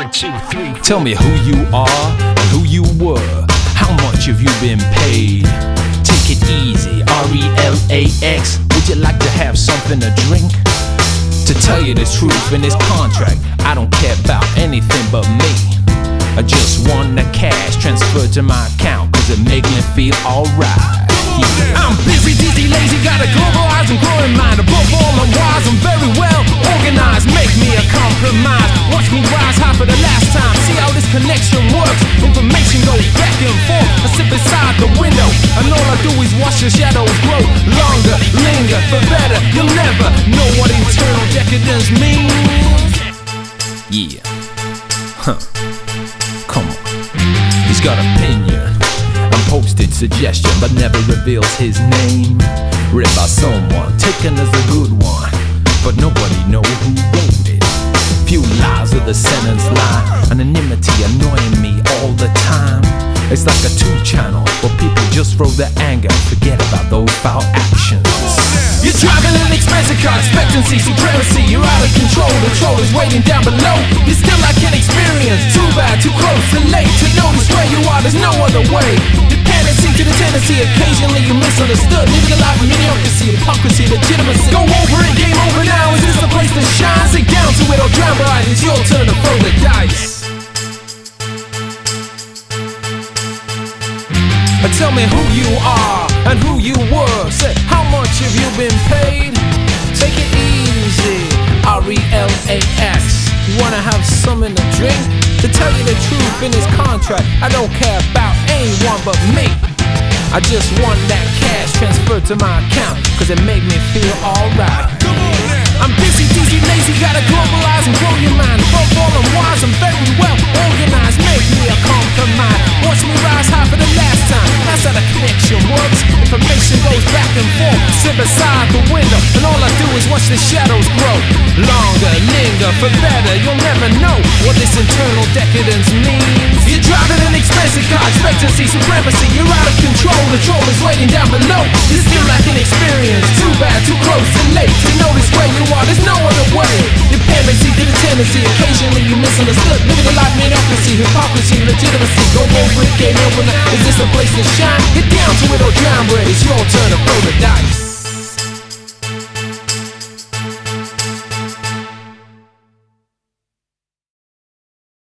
1, 2, 3. Tell me who you are and who you were. How much have you been paid? Take it easy, RELAX. Would you like to have something to drink? To tell you the truth, in this contract, I don't care about anything but me. I just want the cash transferred to my account, cause it make me feel alright. Yeah. I'm busy, dizzy, lazy, got a globalized and growing mind. Above all, I'm wise, I'm very well organized. Make me a compromise, watch me rise high for the last time. See how this connection works, information goes back and forth. I sit beside the window, and all I do is watch the shadows grow longer, linger, for better. You'll never know what internal decadence means. Yeah. Huh. Come on. He's got opinion and posted suggestion, but never reveals his name. Read by someone, taken as a good one, but nobody know who wrote it. Few lies of the sentence lie, anonymity annoying me all the time. It's like a 2-channel where people just throw their anger, forget about those foul actions. You're driving an expensive car, expectancy, supremacy. You're out of control, the troll is waiting down below. You're still like an experience, too bad, too close, too late to notice where you are, there's no other way. Dependency to the tendency, occasionally you misunderstood. Living a life of mediocrity, hypocrisy, legitimacy. Go over it, game over now, is this the place to shine? Sit down to it or drown bright, it's your turn to throw the dice. Tell me who you are and who you were. Say, how much have you been paid? Take it easy, RELAX. Wanna have something to drink? To tell you the truth, in this contract, I don't care about anyone but me. I just want that cash transferred to my account, cause it make me feel alright. I'm busy, dizzy, lazy, gotta globalize and grow your mind. Above all, I'm wise, I'm very well organized. Make me a compromise, watch me rise high for the last time. That's how the connection works, information goes back and forth. Sit beside the window, and all I do is watch the shadows grow longer, linger, for better. You'll never know what this internal decadence means. You're driving an expensive car, expectancy, supremacy. You're out of control, the troll is waiting down below. You're still like an experience, too bad, too close, too late to notice where you are, there's no other way. Dependency to the tendency, occasionally you misunderstood. Living a life mediocrity, hypocrisy, legitimacy. Go over it, game over now, is this a place to shine? Get down to it or drown, but it's your turn to throw the dice.